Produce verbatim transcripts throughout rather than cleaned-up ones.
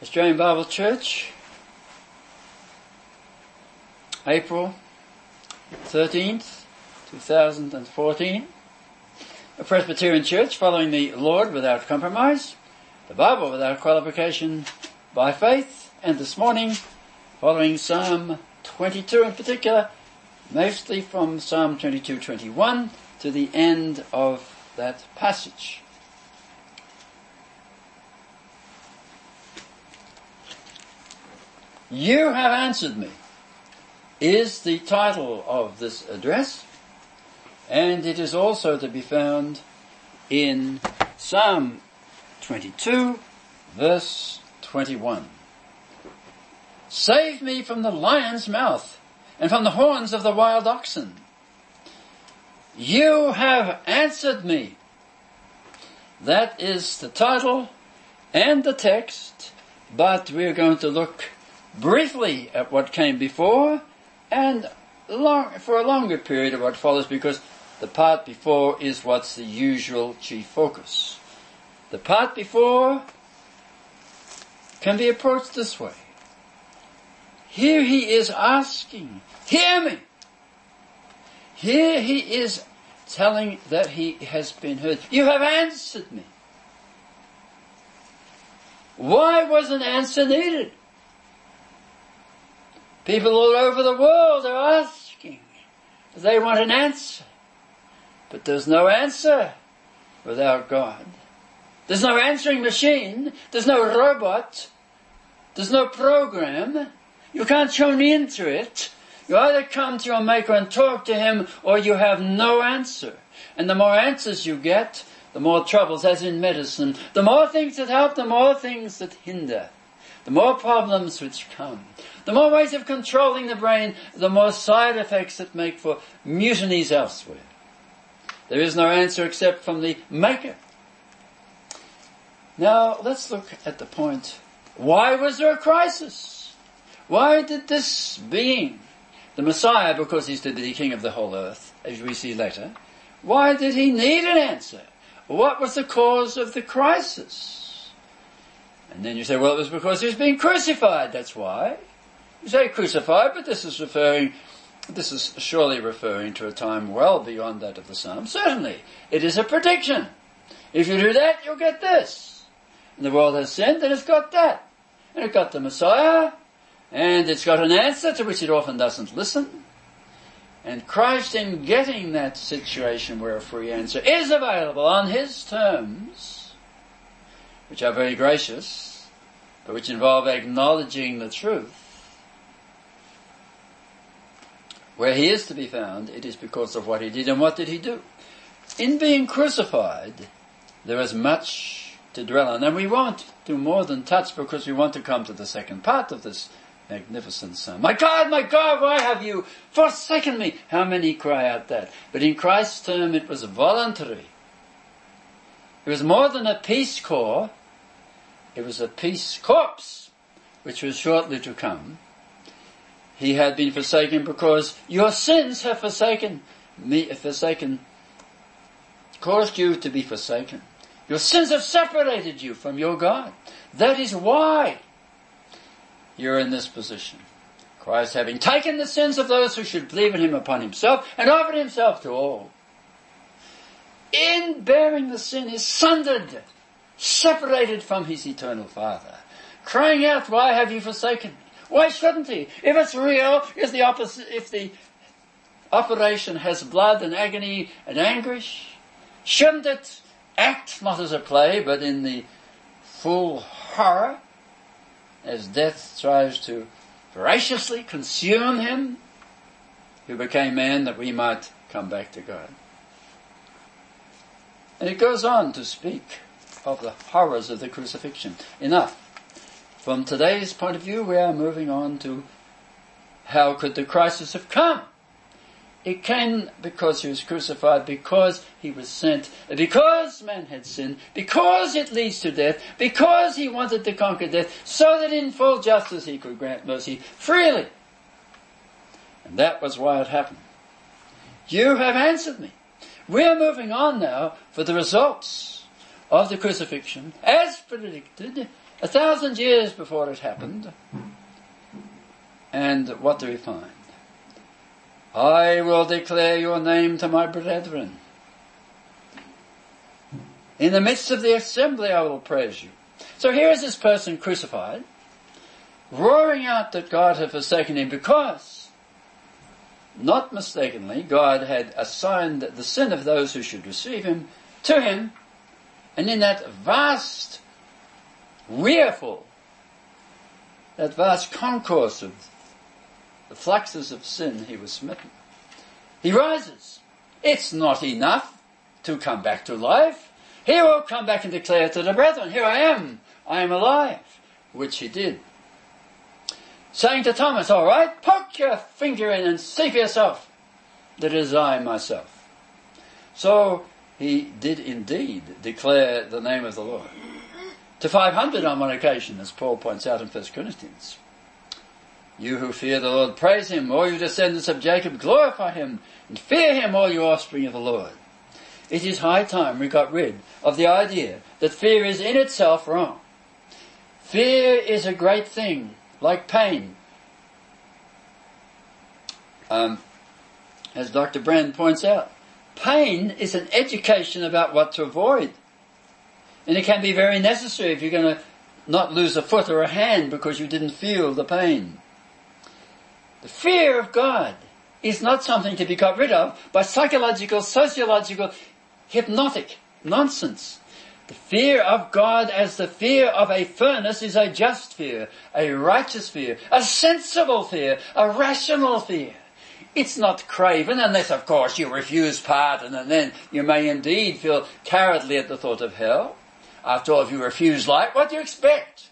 Australian Bible Church, April thirteenth, two thousand fourteen. A Presbyterian church following the Lord without compromise, the Bible without qualification, by faith, and this morning following Psalm twenty-two in particular, mostly from Psalm twenty-two twenty-one to the end of that passage. You have answered me is the title of this address, and it is also to be found in Psalm twenty-two, verse twenty-one. Save me from the lion's mouth and from the horns of the wild oxen. You have answered me. That is the title and the text, but we're going to look briefly at what came before and long, for a longer period of what follows, because the part before is what's the usual chief focus. The part before can be approached this way. Here he is asking, hear me. Here he is telling that he has been heard. You have answered me. Why was an answer needed? People all over the world are asking. They want an answer. But there's no answer without God. There's no answering machine. There's no robot. There's no program. You can't tune into it. You either come to your Maker and talk to Him, or you have no answer. And the more answers you get, the more troubles, as in medicine. The more things that help, the more things that hinder. The more problems which come. The more ways of controlling the brain, the more side effects that make for mutinies elsewhere. There is no answer except from the Maker. Now, let's look at the point. Why was there a crisis? Why did this being, the Messiah, because he's to be the King of the whole earth, as we see later, why did he need an answer? What was the cause of the crisis? And then you say, well, it was because he was being crucified, that's why. You say crucified, but this is referring, this is surely referring to a time well beyond that of the Psalm. Certainly, it is a prediction. If you do that, you'll get this. And the world has sinned, and it's got that. And it got the Messiah, and it's got an answer to which it often doesn't listen. And Christ, in getting that situation where a free answer is available on His terms, which are very gracious, but which involve acknowledging the truth, where He is to be found, it is because of what He did. And what did He do? In being crucified, there is much to dwell on. And we won't do more than touch, because we want to come to the second part of this magnificent psalm. My God, my God, why have you forsaken me? How many cry out that? But in Christ's term, it was voluntary. It was more than a peace corps. It was a peace corps, which was shortly to come. He had been forsaken because your sins have forsaken me, forsaken, caused you to be forsaken. Your sins have separated you from your God. That is why you're in this position. Christ, having taken the sins of those who should believe in Him upon Himself, and offered Himself to all, in bearing the sin, is sundered, separated from His eternal Father, crying out, why have you forsaken me? Why shouldn't He? If it's real, if the opposite, if the operation has blood and agony and anguish, shouldn't it act not as a play, but in the full horror, as death tries to voraciously consume Him, who became man that we might come back to God? And it goes on to speak of the horrors of the crucifixion. Enough. From today's point of view, we are moving on to how could the crisis have come? It came because He was crucified, because He was sent, because man had sinned, because it leads to death, because He wanted to conquer death, so that in full justice He could grant mercy freely. And that was why it happened. You have answered me. We're moving on now for the results of the crucifixion, as predicted A thousand years before it happened. And what do we find? I will declare your name to my brethren. In the midst of the assembly I will praise you. So here is this person crucified, roaring out that God had forsaken him because, not mistakenly, God had assigned the sin of those who should receive him to him, and in that vast wearful, that vast concourse of the fluxes of sin, he was smitten. He rises. It's not enough to come back to life. He will come back and declare to the brethren, here I am, I am alive, which he did. Saying to Thomas, all right, poke your finger in and see for yourself that it is I myself. So he did indeed declare the name of the Lord. To five hundred on one occasion, as Paul points out in First Corinthians. You who fear the Lord, praise him. All you descendants of Jacob, glorify him. And fear him, all you offspring of the Lord. It is high time we got rid of the idea that fear is in itself wrong. Fear is a great thing, like pain. Um, as Doctor Brand points out, pain is an education about what to avoid. And it can be very necessary if you're going to not lose a foot or a hand because you didn't feel the pain. The fear of God is not something to be got rid of by psychological, sociological, hypnotic nonsense. The fear of God as the fear of a furnace is a just fear, a righteous fear, a sensible fear, a rational fear. It's not craven unless, of course, you refuse pardon, and then you may indeed feel cowardly at the thought of hell. After all, if you refuse life, what do you expect?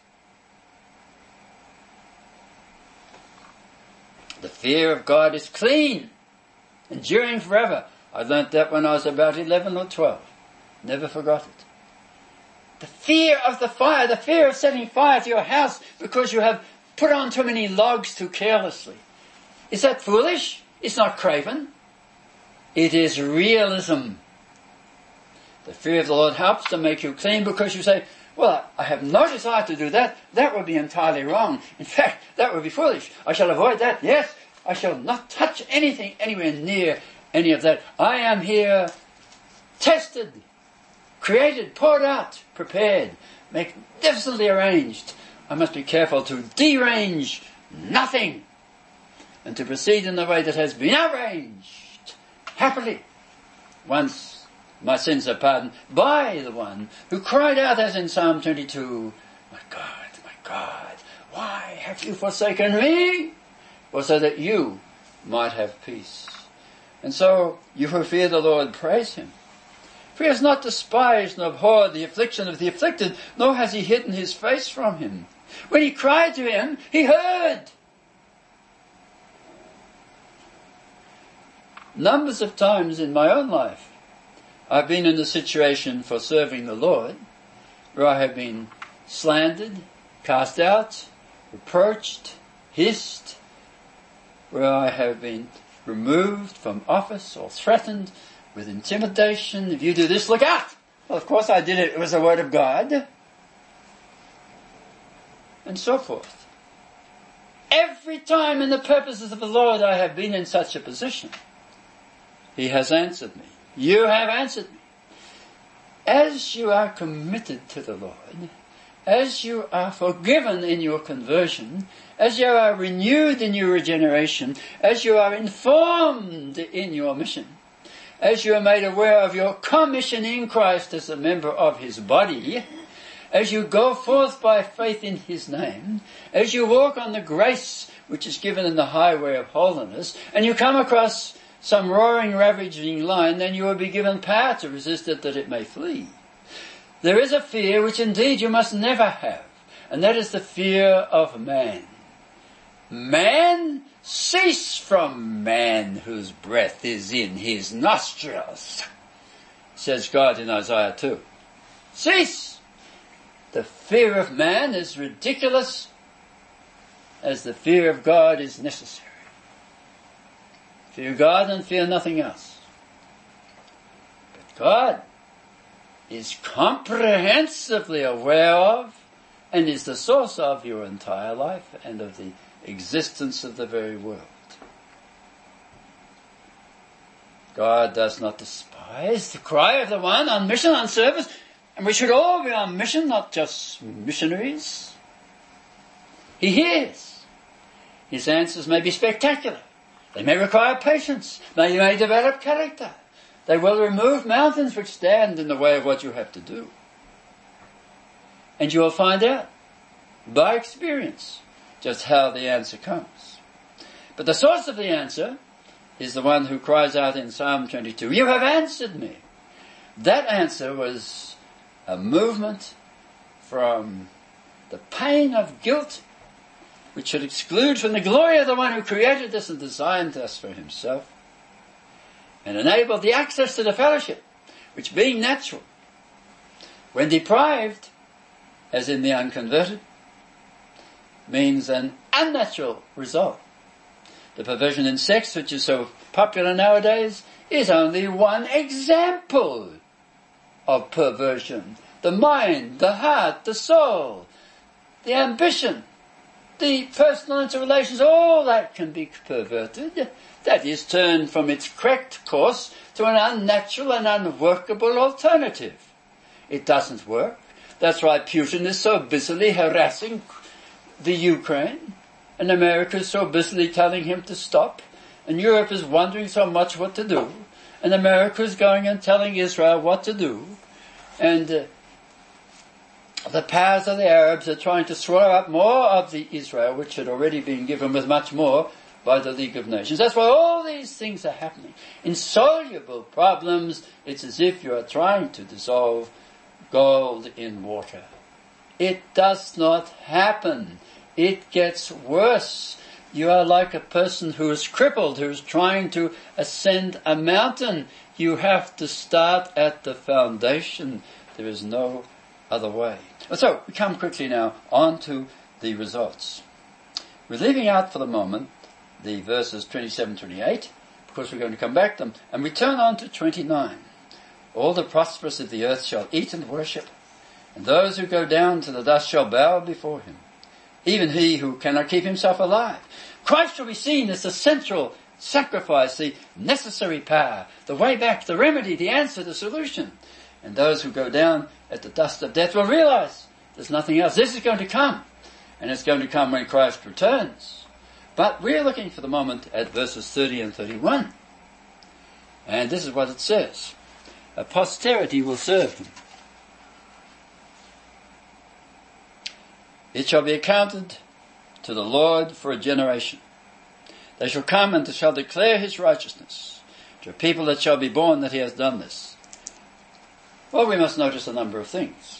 The fear of God is clean, enduring forever. I learnt that when I was about eleven or twelve. Never forgot it. The fear of the fire, the fear of setting fire to your house because you have put on too many logs too carelessly. Is that foolish? It's not craven. It is realism. The fear of the Lord helps to make you clean because you say, well, I have no desire to do that. That would be entirely wrong. In fact, that would be foolish. I shall avoid that. Yes, I shall not touch anything anywhere near any of that. I am here tested, created, poured out, prepared, magnificently arranged. I must be careful to derange nothing and to proceed in the way that has been arranged happily. Once my sins are pardoned by the one who cried out as in Psalm twenty-two, my God, my God, why have you forsaken me? Well, so that you might have peace. And so, you who fear the Lord, praise him. For he has not despised nor abhorred the affliction of the afflicted, nor has he hidden his face from him. When he cried to him, he heard. Numbers of times in my own life, I've been in a situation for serving the Lord where I have been slandered, cast out, reproached, hissed, where I have been removed from office or threatened with intimidation. If you do this, look out! Well, of course I did it. It was the word of God. And so forth. Every time in the purposes of the Lord I have been in such a position, he has answered me. You have answered me. As you are committed to the Lord, as you are forgiven in your conversion, as you are renewed in your regeneration, as you are informed in your mission, as you are made aware of your commission in Christ as a member of his body, as you go forth by faith in his name, as you walk on the grace which is given in the highway of holiness, and you come across some roaring, ravaging lion, then you will be given power to resist it that it may flee. There is a fear which indeed you must never have, and that is the fear of man. Man? Cease from man whose breath is in his nostrils, says God in Isaiah two. Cease! The fear of man is ridiculous as the fear of God is necessary. Fear God and fear nothing else. But God is comprehensively aware of and is the source of your entire life and of the existence of the very world. God does not despise the cry of the one on mission, on service, and we should all be on mission, not just missionaries. He hears. His answers may be spectacular. They may require patience. They may develop character. They will remove mountains which stand in the way of what you have to do. And you will find out by experience just how the answer comes. But the source of the answer is the one who cries out in Psalm twenty-two, "You have answered me." That answer was a movement from the pain of guilt, which should exclude from the glory of the one who created us and designed us for himself, and enable the access to the fellowship, which being natural, when deprived, as in the unconverted, means an unnatural result. The perversion in sex, which is so popular nowadays, is only one example of perversion. The mind, the heart, the soul, the ambition, the personal interrelations, all that can be perverted. That is turned from its correct course to an unnatural and unworkable alternative. It doesn't work. That's why Putin is so busily harassing the Ukraine, and America is so busily telling him to stop, and Europe is wondering so much what to do, and America is going and telling Israel what to do, and uh, the powers of the Arabs are trying to swallow up more of the Israel, which had already been given with much more by the League of Nations. That's why all these things are happening. Insoluble problems, it's as if you are trying to dissolve gold in water. It does not happen. It gets worse. You are like a person who is crippled, who is trying to ascend a mountain. You have to start at the foundation. There is no other way. So, we come quickly now on to the results. We're leaving out for the moment the verses twenty-seven to twenty-eight, because we're going to come back to them, and we turn on to twenty-nine. All the prosperous of the earth shall eat and worship, and those who go down to the dust shall bow before him, even he who cannot keep himself alive. Christ shall be seen as the central sacrifice, the necessary power, the way back, the remedy, the answer, the solution. And those who go down at the dust of death will realize there's nothing else. This is going to come, and it's going to come when Christ returns. But we're looking for the moment at verses thirty and thirty-one. And this is what it says. A posterity will serve him. It shall be accounted to the Lord for a generation. They shall come and shall declare his righteousness to a people that shall be born that he has done this. Well, we must notice a number of things.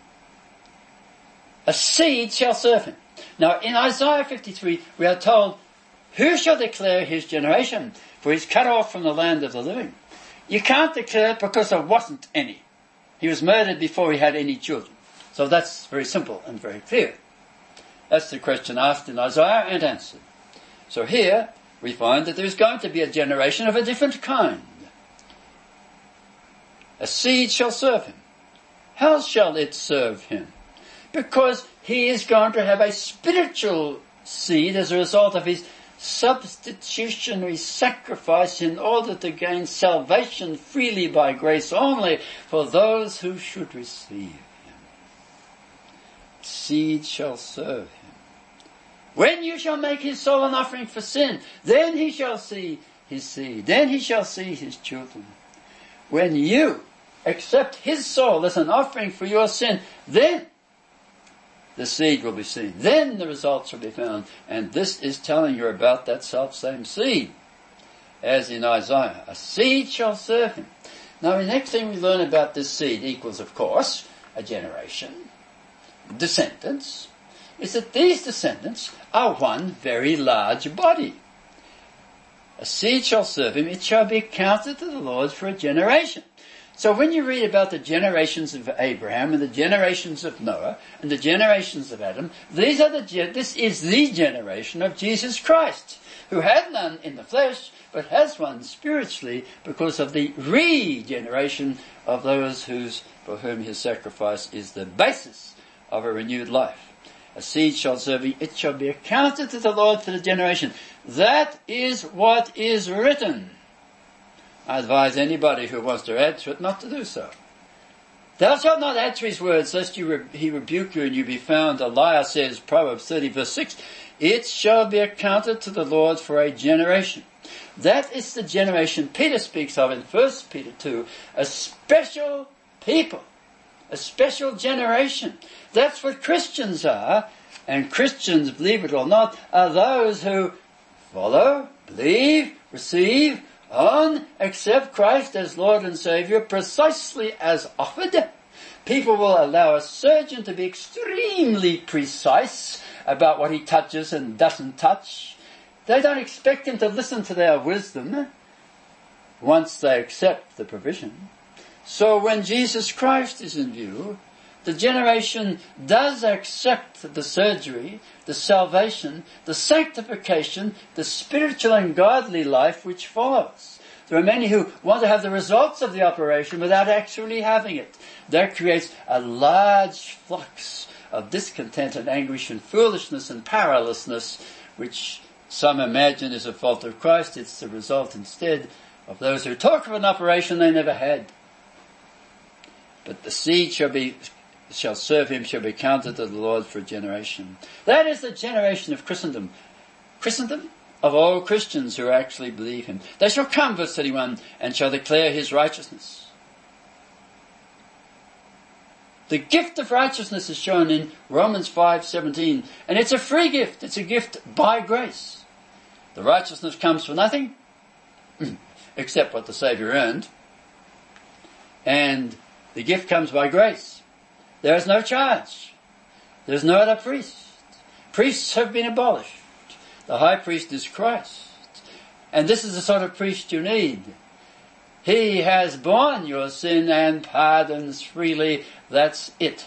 A seed shall serve him. Now, in Isaiah fifty-three, we are told, who shall declare his generation? For he's cut off from the land of the living. You can't declare it because there wasn't any. He was murdered before he had any children. So that's very simple and very clear. That's the question asked in Isaiah and answered. So here we find that there's going to be a generation of a different kind. A seed shall serve him. How shall it serve him? Because he is going to have a spiritual seed as a result of his substitutionary sacrifice in order to gain salvation freely by grace only for those who should receive him. Seed shall serve him. When you shall make his soul an offering for sin, then he shall see his seed. Then he shall see his children. When you accept his soul as an offering for your sin, then the seed will be seen. Then the results will be found. And this is telling you about that self-same seed. As in Isaiah, a seed shall serve him. Now the next thing we learn about this seed equals, of course, a generation, descendants, is that these descendants are one very large body. A seed shall serve him, it shall be counted to the Lord for a generation. So when you read about the generations of Abraham and the generations of Noah and the generations of Adam, these are the this is the generation of Jesus Christ, who had none in the flesh, but has one spiritually because of the regeneration of those whose for whom his sacrifice is the basis of a renewed life. A seed shall serve you, it shall be accounted to the Lord for the generation. That is what is written. I advise anybody who wants to add to it not to do so. Thou shalt not add to his words, lest you re- he rebuke you and you be found a liar, says Proverbs thirty verse six. It shall be accounted to the Lord for a generation. That is the generation Peter speaks of in First Peter two, a special people, a special generation. That's what Christians are, and Christians, believe it or not, are those who follow, believe, receive, own, accept Christ as Lord and Saviour precisely as offered. People will allow a surgeon to be extremely precise about what he touches and doesn't touch. They don't expect him to listen to their wisdom once they accept the provision. So when Jesus Christ is in view, the generation does accept the surgery, the salvation, the sanctification, the spiritual and godly life which follows. There are many who want to have the results of the operation without actually having it. That creates a large flux of discontent and anguish and foolishness and powerlessness, which some imagine is a fault of Christ. It's the result instead of those who talk of an operation they never had. But the seed shall be shall serve him, shall be counted to the Lord for a generation. That is the generation of Christendom. Christendom? Of all Christians who actually believe him. They shall come, verse thirty-one, and shall declare his righteousness. The gift of righteousness is shown in Romans five seventeen, and it's a free gift. It's a gift by grace. The righteousness comes for nothing, except what the Saviour earned, and the gift comes by grace. There is no charge. There is no other priest. Priests have been abolished. The high priest is Christ. And this is the sort of priest you need. He has borne your sin and pardons freely. That's it.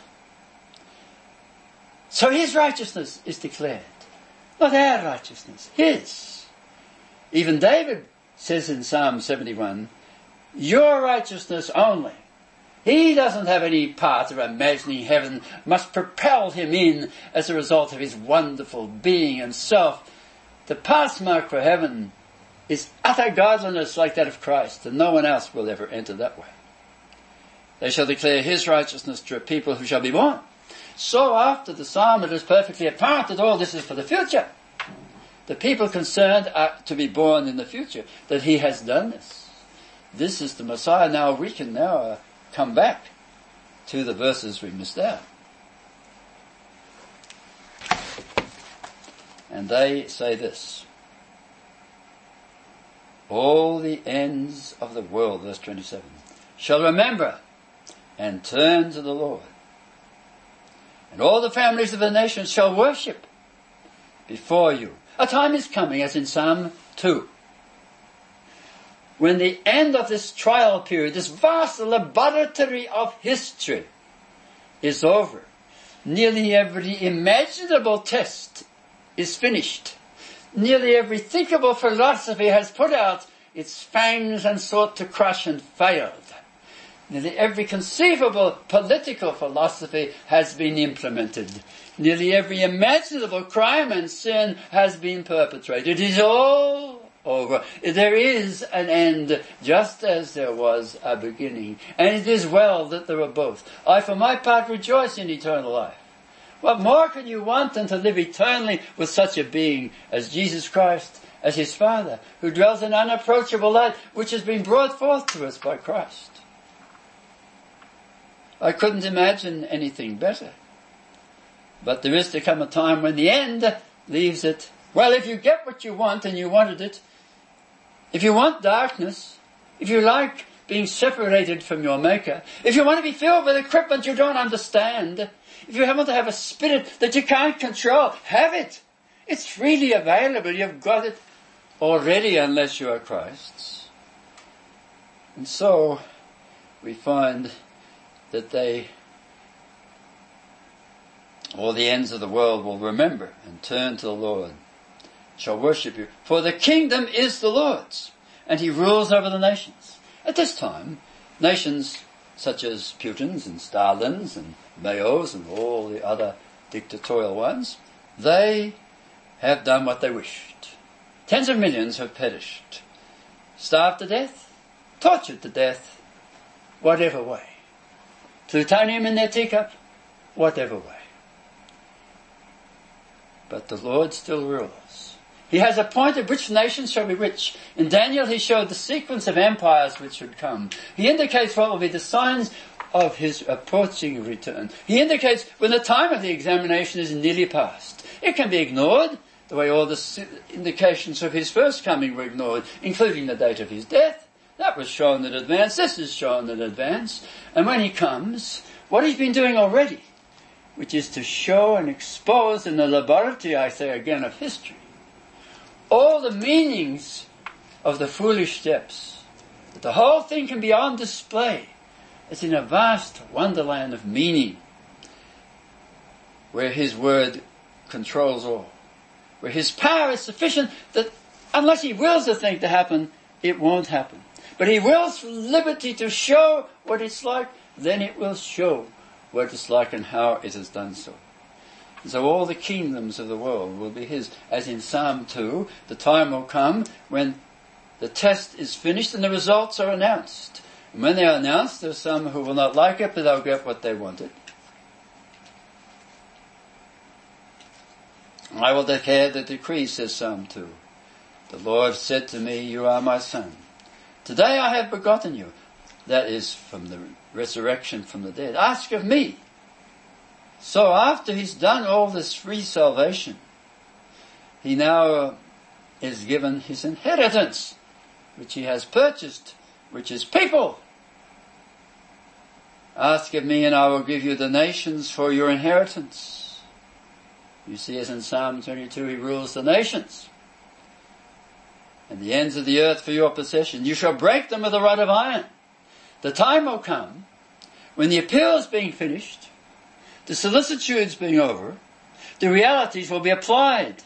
So his righteousness is declared. Not our righteousness. His. Even David says in Psalm seventy-one, your righteousness only. He doesn't have any part of imagining heaven must propel him in as a result of his wonderful being and self. The pass mark for heaven is utter godliness like that of Christ, and no one else will ever enter that way. They shall declare his righteousness to a people who shall be born. So after the psalm it is perfectly apparent that all this is for the future. The people concerned are to be born in the future, that he has done this. This is the Messiah. Now we can now uh, come back to the verses we missed out. And they say this. All the ends of the world, verse twenty-seven, shall remember and turn to the Lord. And all the families of the nations shall worship before you. A time is coming, as in Psalm two, when the end of this trial period, this vast laboratory of history, is over. Nearly every imaginable test is finished. Nearly every thinkable philosophy has put out its fangs and sought to crush and failed. Nearly every conceivable political philosophy has been implemented. Nearly every imaginable crime and sin has been perpetrated. It is all over. There is an end, just as there was a beginning. And it is well that there are both. I, for my part, rejoice in eternal life. What more can you want than to live eternally with such a being as Jesus Christ, as his Father, who dwells in unapproachable light, which has been brought forth to us by Christ? I couldn't imagine anything better. But there is to come a time when the end leaves it. Well, if you get what you want and you wanted it, if you want darkness, if you like being separated from your Maker, if you want to be filled with equipment you don't understand, if you want to have a spirit that you can't control, have it. It's freely available. You've got it already unless you are Christ's. And so we find that they, all the ends of the world will remember and turn to the Lord, shall worship you. For the kingdom is the Lord's, and he rules over the nations. At this time, nations such as Putin's and Stalin's and Mao's and all the other dictatorial ones, they have done what they wished. Tens of millions have perished, starved to death, tortured to death, whatever way. Plutonium in their teacup, whatever way. But the Lord still rules. He has appointed which nations shall be which. In Daniel he showed the sequence of empires which would come. He indicates what will be the signs of his approaching return. He indicates when the time of the examination is nearly past. It can be ignored, the way all the indications of his first coming were ignored, including the date of his death. That was shown in advance. This is shown in advance. And when he comes, what he's been doing already, which is to show and expose in the laboratory, I say again, of history, all the meanings of the foolish steps, that the whole thing can be on display as in a vast wonderland of meaning, where his word controls all, where his power is sufficient that unless he wills a thing to happen, it won't happen. But he wills for liberty to show what it's like, then it will show what it's like and how it has done so. And so all the kingdoms of the world will be his. As in Psalm two, the time will come when the test is finished and the results are announced. And when they are announced, there are some who will not like it, but they'll get what they wanted. I will declare the decree, says Psalm two. The Lord said to me, you are my son. Today I have begotten you. That is from the resurrection from the dead. Ask of me. So after he's done all this free salvation, he now is given his inheritance, which he has purchased, which is people. Ask of me and I will give you the nations for your inheritance. You see, as in Psalm twenty-two, he rules the nations. And the ends of the earth for your possession. You shall break them with a rod of iron. The time will come when the appeals being finished, the solicitudes being over, the realities will be applied.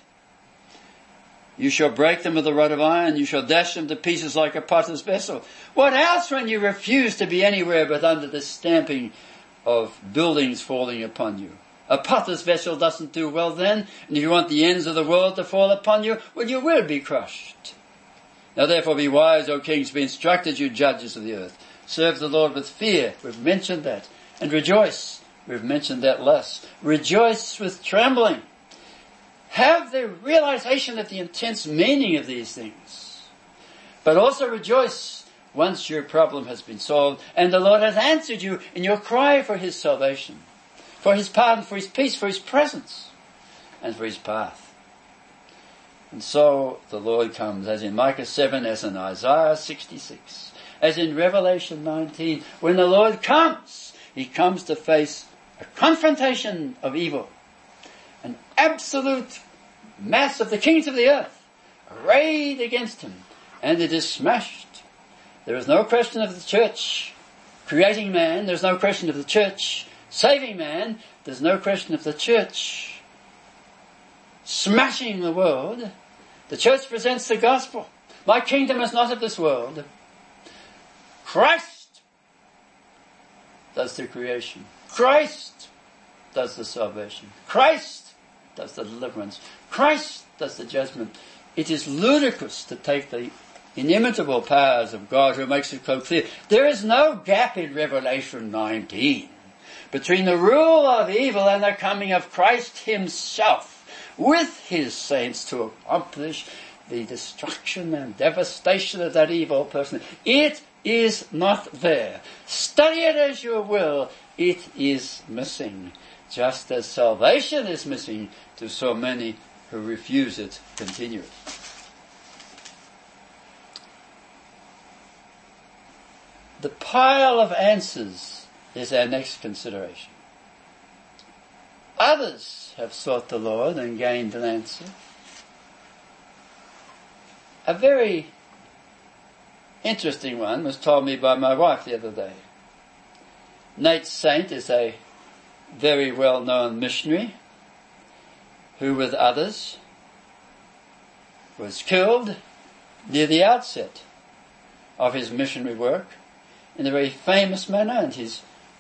You shall break them with a rod of iron. You shall dash them to pieces like a potter's vessel. What else when you refuse to be anywhere but under the stamping of buildings falling upon you? A potter's vessel doesn't do well then, and if you want the ends of the world to fall upon you, well, you will be crushed. Now therefore be wise, O kings, be instructed, you judges of the earth. Serve the Lord with fear. We've mentioned that. And rejoice. We've mentioned that less. Rejoice with trembling. Have the realization of the intense meaning of these things. But also rejoice once your problem has been solved and the Lord has answered you in your cry for his salvation, for his pardon, for his peace, for his presence, and for his path. And so the Lord comes, as in Micah seven, as in Isaiah sixty-six, as in Revelation nineteen. When the Lord comes, he comes to face a confrontation of evil, an absolute mass of the kings of the earth arrayed against him, and it is smashed. There is no question of the church creating man. There's no question of the church saving man. There's no question of the church smashing the world. The church presents the gospel. My kingdom is not of this world. Christ does the creation. Christ does the salvation. Christ does the deliverance. Christ does the judgment. It is ludicrous to take the inimitable powers of God who makes it so clear. There is no gap in Revelation nineteen between the rule of evil and the coming of Christ himself with his saints to accomplish the destruction and devastation of that evil person. It is not there. Study it as you will. It is missing. Just as salvation is missing to so many who refuse it continually. The pile of answers is our next consideration. Others have sought the Lord and gained an answer. A very interesting one was told me by my wife the other day. Nate Saint is a very well-known missionary who, with others, was killed near the outset of his missionary work in a very famous manner, and his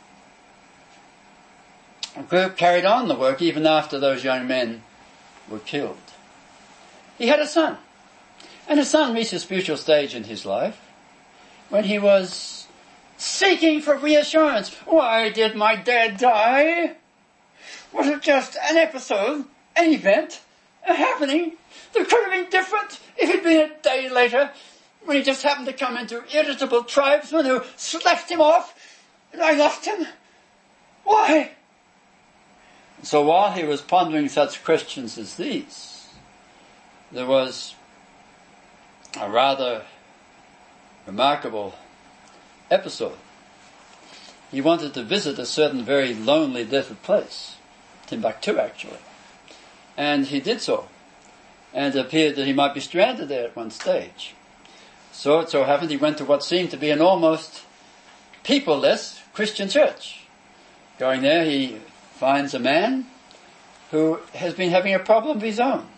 group carried on the work even after those young men were killed. He had a son, and his son reached a spiritual stage in his life when he was seeking for reassurance. Why did my dad die? Was it just an episode, an event, a happening that could have been different if it'd been a day later, when he just happened to come into irritable tribesmen who slapped him off and I lost him? Why? So while he was pondering such questions as these, there was a rather remarkable episode. He wanted to visit a certain very lonely, desert place, Timbuktu actually, and he did so, and it appeared that he might be stranded there at one stage. So it so happened he went to what seemed to be an almost people-less Christian church. Going there, he finds a man who has been having a problem of his own.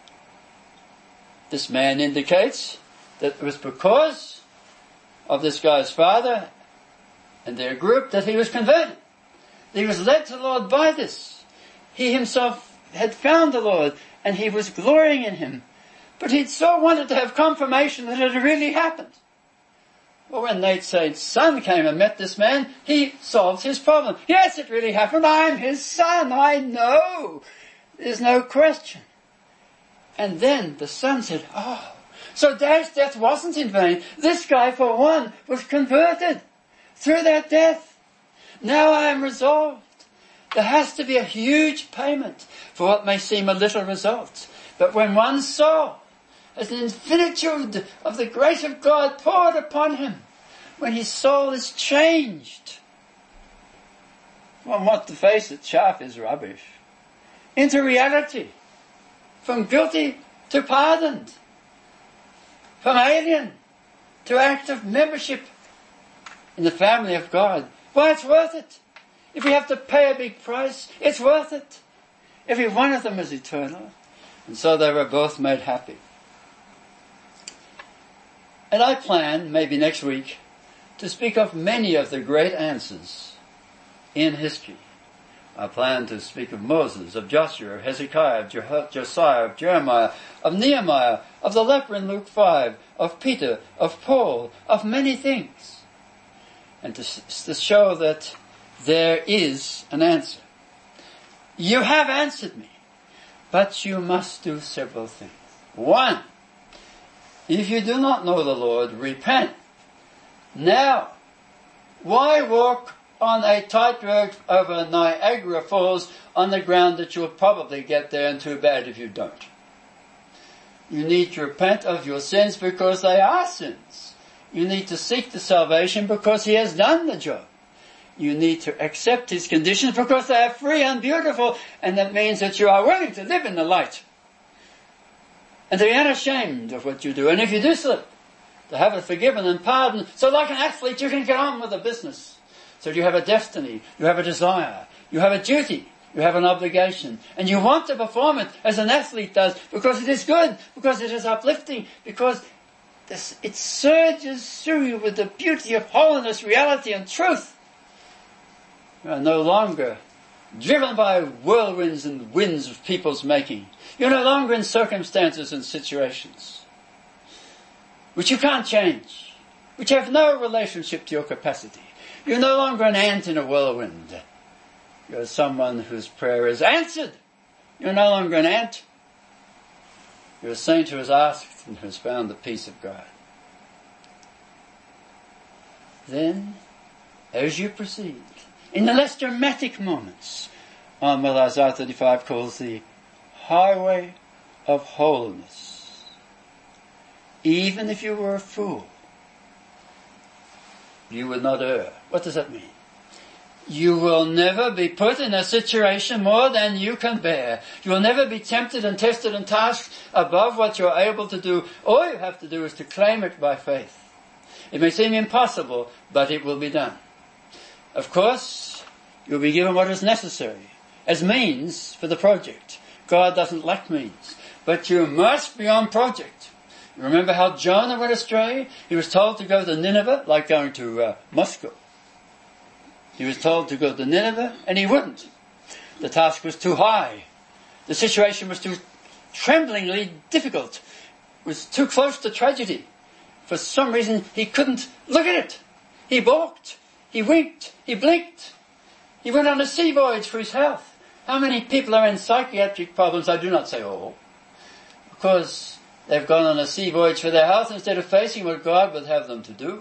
This man indicates that it was because of this guy's father and their group that he was converted. He was led to the Lord by this. He himself had found the Lord and he was glorying in him. But he'd so wanted to have confirmation that it had really happened. Well, when Nate Saint's son came and met this man, he solved his problem. Yes, it really happened. I'm his son. I know. There's no question. And then the son said, oh, so Dad's death wasn't in vain. This guy, for one, was converted through that death. Now I am resolved. There has to be a huge payment for what may seem a little result. But when one soul has an infinitude of the grace of God poured upon him, when his soul is changed, one wants to face it, chaff is rubbish, into reality, from guilty to pardoned, from alien to active membership in the family of God. Why, it's worth it. If we have to pay a big price, it's worth it. Every one of them is eternal. And so they were both made happy. And I plan, maybe next week, to speak of many of the great answers in history. I plan to speak of Moses, of Joshua, of Hezekiah, of Je- Josiah, of Jeremiah, of Nehemiah, of the leper in Luke five, of Peter, of Paul, of many things. And to, to show that there is an answer. You have answered me, but you must do several things. One, if you do not know the Lord, repent. Now, why walk on a tightrope over Niagara Falls on the ground that you'll probably get there, and too bad if you don't? You need to repent of your sins because they are sins. You need to seek the salvation because He has done the job. You need to accept His conditions because they are free and beautiful, and that means that you are willing to live in the light and to be unashamed of what you do. And if you do slip, to have it forgiven and pardoned, so like an athlete you can get on with the business. So you have a destiny, you have a desire, you have a duty, you have an obligation, and you want to perform it as an athlete does because it is good, because it is uplifting, because this, it surges through you with the beauty of holiness, reality and truth. You are no longer driven by whirlwinds and winds of people's making. You're no longer in circumstances and situations which you can't change, which have no relationship to your capacity. You're no longer an ant in a whirlwind. You're someone whose prayer is answered. You're no longer an ant. You're a saint who has asked and who has found the peace of God. Then, as you proceed, in the less dramatic moments, on what Isaiah thirty-five calls the highway of holiness, even if you were a fool, you would not err. What does that mean? You will never be put in a situation more than you can bear. You will never be tempted and tested and tasked above what you're able to do. All you have to do is to claim it by faith. It may seem impossible, but it will be done. Of course, you'll be given what is necessary as means for the project. God doesn't lack means. But you must be on project. Remember how Jonah went astray? He was told to go to Nineveh, like going to uh, Moscow. He was told to go to Nineveh, and he wouldn't. The task was too high. The situation was too tremblingly difficult. It was too close to tragedy. For some reason, he couldn't look at it. He balked. He winked. He blinked. He went on a sea voyage for his health. How many people are in psychiatric problems? I do not say all. Because they've gone on a sea voyage for their health instead of facing what God would have them to do.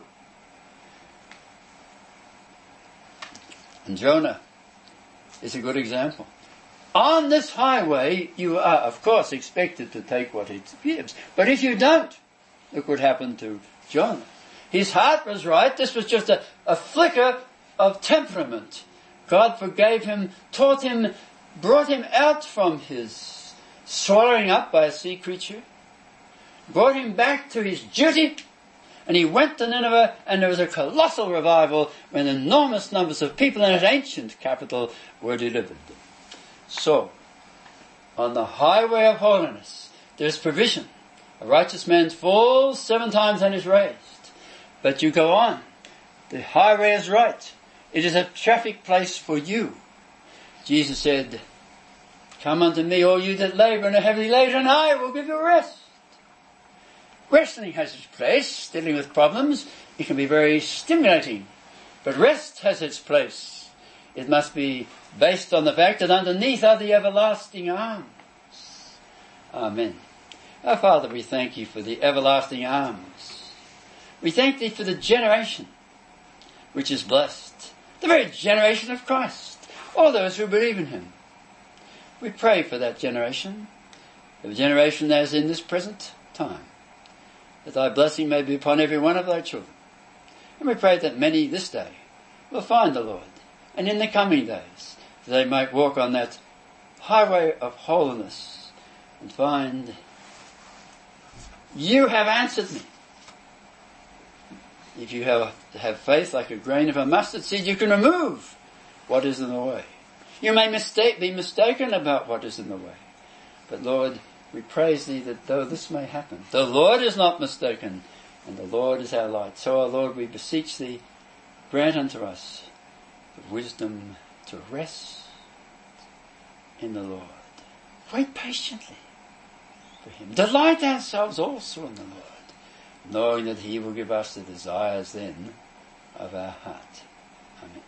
And Jonah is a good example. On this highway, you are, of course, expected to take what it gives. But if you don't, look what happened to Jonah. His heart was right. This was just a, a flicker of temperament. God forgave him, taught him, brought him out from his swallowing up by a sea creature, brought him back to his duty, and he went to Nineveh, and there was a colossal revival when enormous numbers of people in its ancient capital were delivered. So, on the highway of holiness, there is provision. A righteous man falls seven times and is raised. But you go on. The highway is right. It is a traffic place for you. Jesus said, "Come unto me, all you that labour and are heavily laden, and I will give you rest." Wrestling has its place, dealing with problems. It can be very stimulating. But rest has its place. It must be based on the fact that underneath are the everlasting arms. Amen. Our Father, we thank you for the everlasting arms. We thank thee for the generation which is blessed. The very generation of Christ. All those who believe in him. We pray for that generation. The generation that is in this present time. That thy blessing may be upon every one of thy children. And we pray that many this day will find the Lord. And in the coming days, that they might walk on that highway of holiness and find, you have answered me. If you have, have faith like a grain of a mustard seed, you can remove what is in the way. You may mistake, be mistaken about what is in the way. But Lord, we praise thee that though this may happen, the Lord is not mistaken, and the Lord is our light. So, our Lord, we beseech thee, grant unto us the wisdom to rest in the Lord. Wait patiently for him. Delight ourselves also in the Lord, knowing that he will give us the desires then of our heart. Amen.